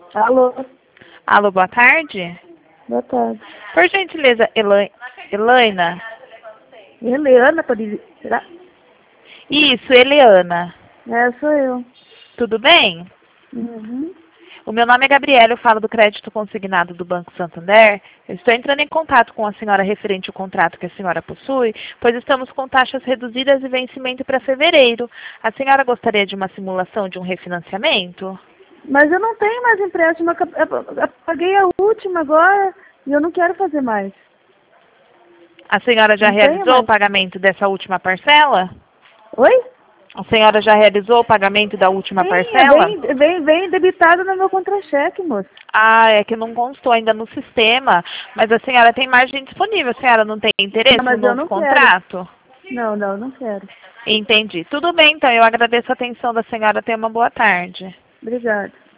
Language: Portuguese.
Alô, Alô, boa tarde. boa tarde. Por gentileza, Elaina? Eliana, pode será? Isso, Eliana. Sou eu. Tudo bem? Uhum. O meu nome é Gabriela, eu falo do crédito consignado do Banco Santander. Eu estou entrando em contato com a senhora referente ao contrato que a senhora possui, pois estamos com taxas reduzidas e vencimento para fevereiro. A senhora gostaria de uma simulação de um refinanciamento? Mas eu não tenho mais empréstimo, eu paguei a última agora e eu não quero fazer mais. A senhora já Não tenho realizou o mais. pagamento dessa última parcela? Oi? A senhora já realizou o pagamento da última Sim, parcela? vem debitado no meu contra-cheque, moço. Ah, é que não constou ainda no sistema, mas a senhora tem margem disponível. A senhora não tem Não, interesse no mas eu novo não quero. contrato? Não quero. Entendi. Tudo bem, então. Eu agradeço a atenção da senhora. Tenha uma boa tarde. Obrigada.